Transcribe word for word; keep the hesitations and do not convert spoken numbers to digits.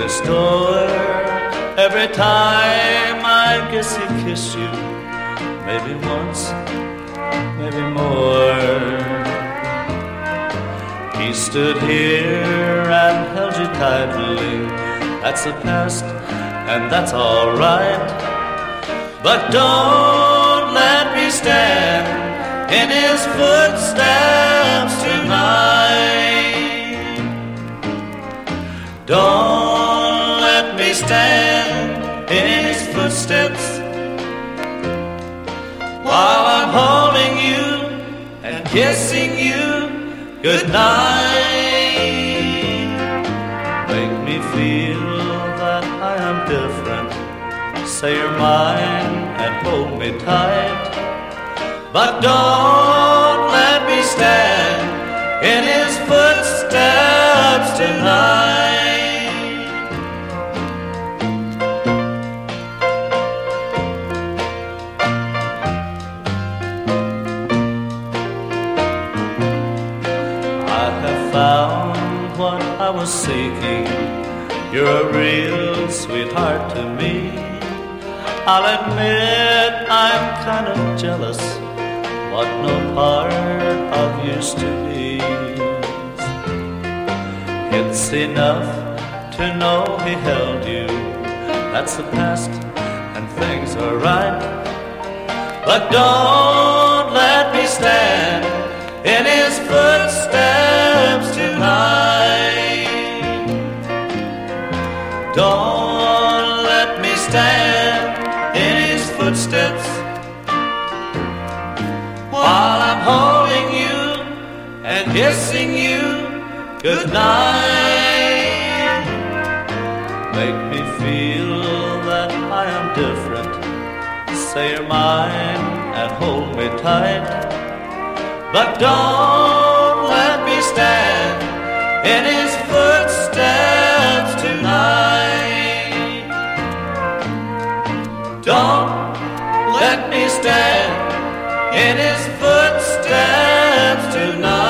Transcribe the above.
the store. Every time I guess he kissed you, maybe once, maybe more. He stood here and held you tightly. That's the past, and that's all right. But don't let me stand in his footsteps tonight. Don't let me stand in his footsteps while I'm holding you and kissing you goodnight. Make me feel that I am different. Say you're mine and hold me tight. But don't let me stand in his footsteps tonight. I have found what I was seeking. You're a real sweetheart to me. I'll admit I'm kind of jealous what no part of used to be. It's enough to know he held you. That's the past and things are right. But don't let me stand in his footsteps tonight. Don't let me stand in his footsteps while I'm holding you and kissing you goodnight. Make me feel that I am different. Say you're mine and hold me tight. But don't let me stand in his footsteps tonight. Don't let me stand in his footsteps tonight.